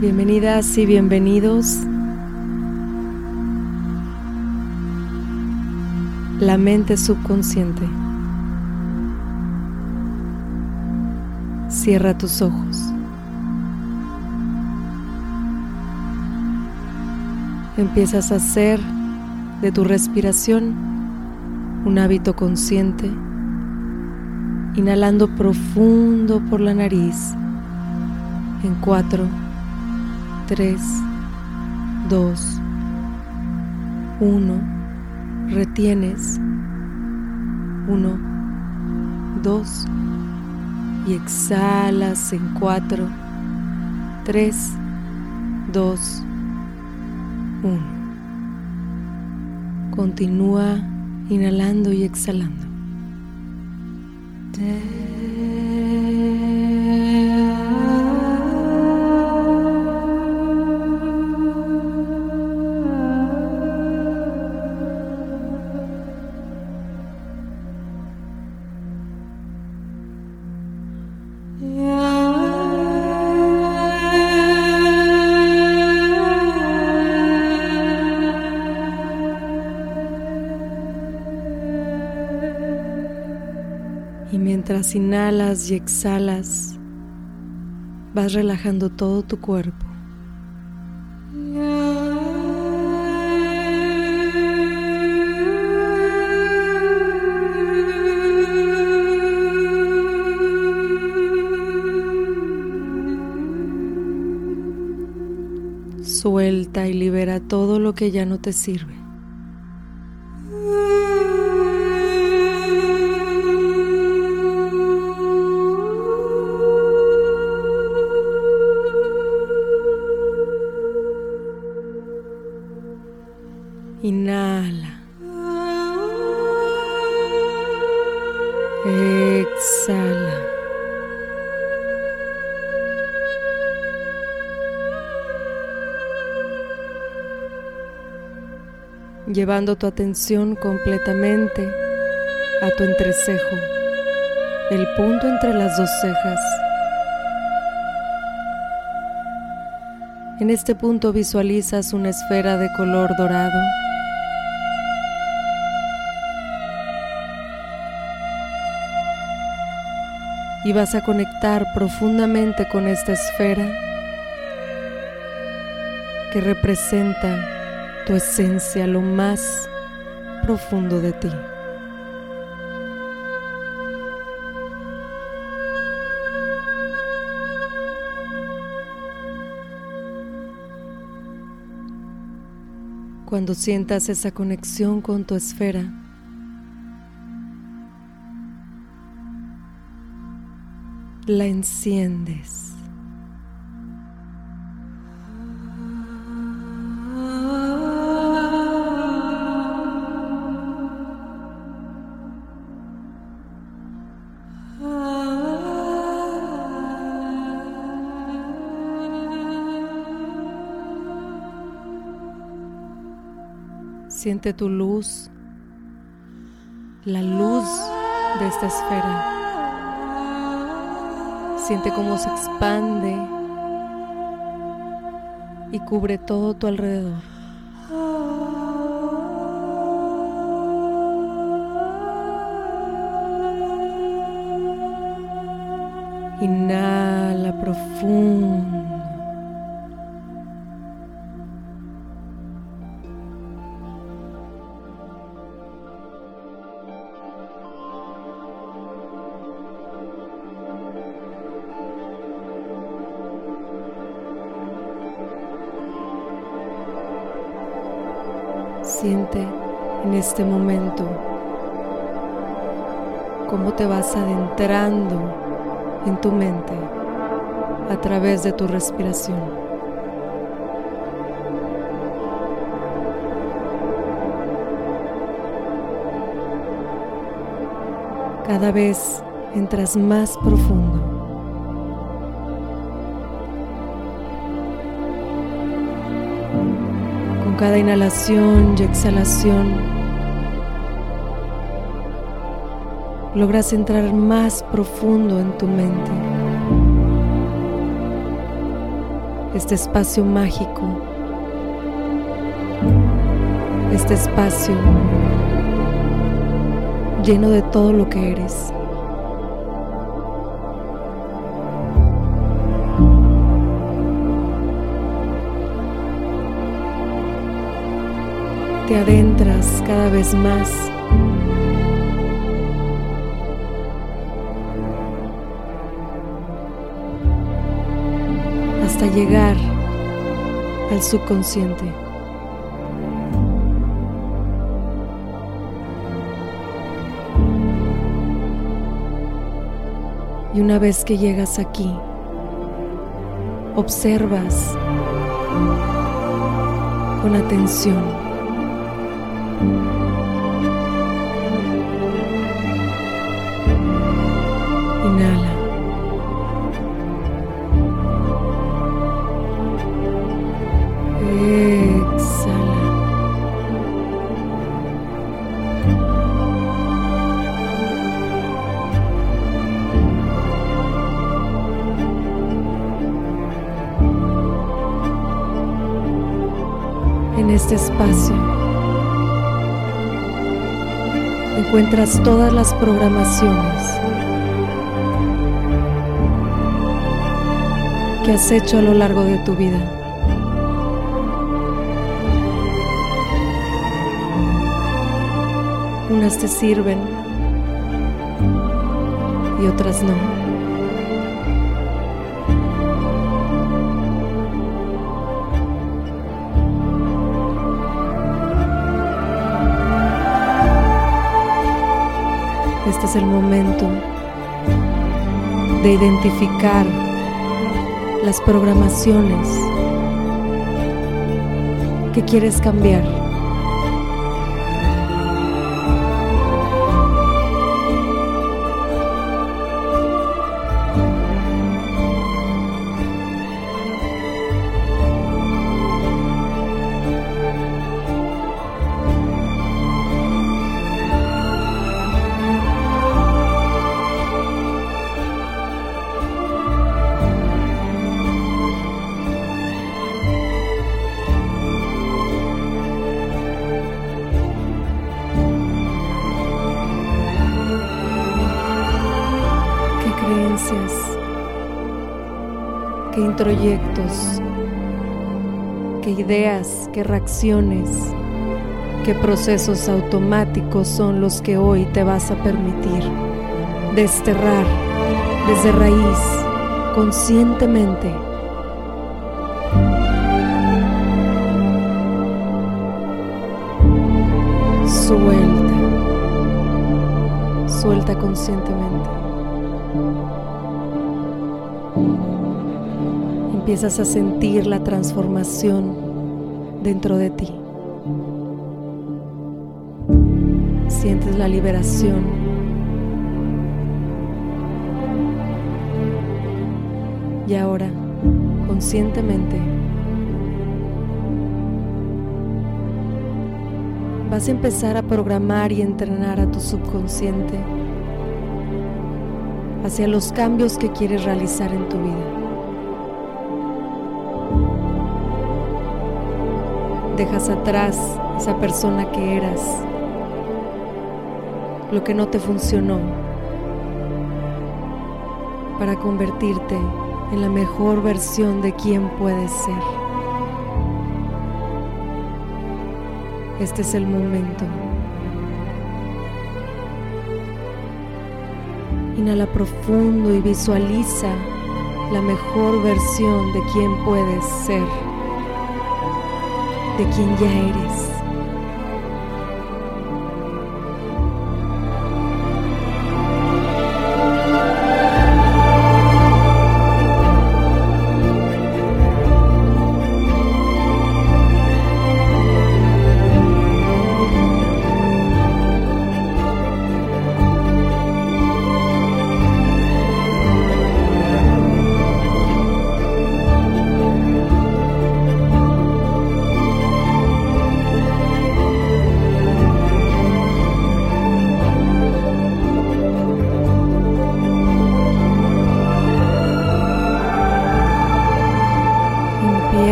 Bienvenidas y bienvenidos. La mente subconsciente. Cierra tus ojos. Empiezas a hacer de tu respiración un hábito consciente, inhalando profundo por la nariz en 4, 3, 2, 1. Retienes 1, 2 y exhalas en 4, 3, 2, 1. Continúa inhalando y exhalando. Y mientras inhalas y exhalas, vas relajando todo tu cuerpo. Suelta y libera todo lo que ya no te sirve. Inhala. Exhala. Llevando tu atención completamente a tu entrecejo, el punto entre las dos cejas. En este punto visualizas una esfera de color dorado. Y vas a conectar profundamente con esta esfera que representa tu esencia, lo más profundo de ti. Cuando sientas esa conexión con tu esfera, la enciendes. Siente tu luz, la luz de esta esfera. Siente cómo se expande y cubre todo tu alrededor. Inhala profundo. Siente en este momento cómo te vas adentrando en tu mente a través de tu respiración. Cada vez entras más profundo. Con cada inhalación y exhalación, logras entrar más profundo en tu mente. este espacio mágico, este espacio lleno de todo lo que eres. Te adentras cada vez más hasta llegar al subconsciente. Y una vez que llegas aquí, observas con atención. Inhala. Exhala. En este espacio encuentras todas las programaciones que has hecho a lo largo de tu vida. Unas te sirven y otras no. Este es el momento de identificar las programaciones que quieres cambiar. Qué introyectos, qué ideas, qué reacciones, qué procesos automáticos son los que hoy te vas a permitir desterrar desde raíz, conscientemente. Suelta conscientemente. Empiezas a sentir la transformación dentro de ti. Sientes la liberación. Y ahora, conscientemente, vas a empezar a programar y entrenar a tu subconsciente hacia los cambios que quieres realizar en tu vida. Dejas atrás esa persona que eras, lo que no te funcionó, para convertirte en la mejor versión de quien puedes ser. Este es el momento. Inhala profundo y visualiza la mejor versión de quien puedes ser, de quien ya eres.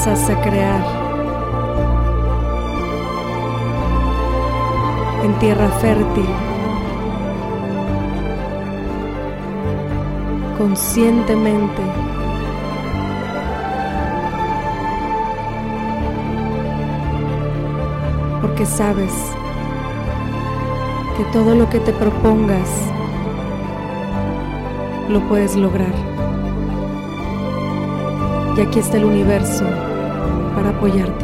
comienzas a crear en tierra fértil, conscientemente, porque sabes que todo lo que te propongas lo puedes lograr. Y aquí está el universo para apoyarte.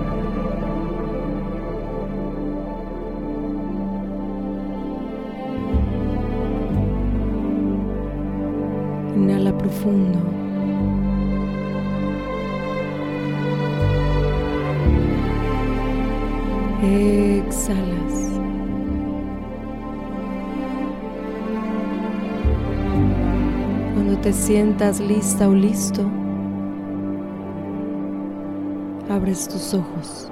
Inhala profundo. Exhalas. Cuando te sientas lista o listo, abres tus ojos.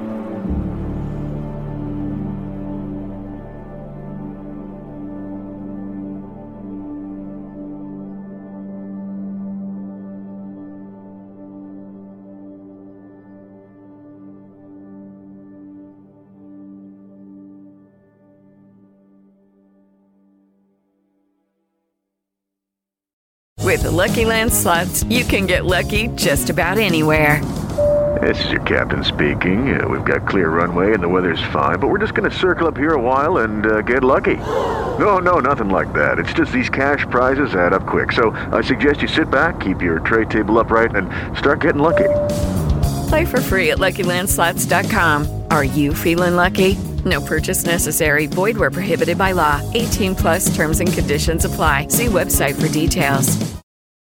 With the Lucky Land Slots, you can get lucky just about anywhere. This is your captain speaking. We've got clear runway and the weather's fine, but we're just going to circle up here a while and get lucky. No, nothing like that. It's just these cash prizes add up quick. So I suggest you sit back, keep your tray table upright, and start getting lucky. Play for free at LuckyLandSlots.com. Are you feeling lucky? No purchase necessary. Void where prohibited by law. 18+ terms and conditions apply. See website for details.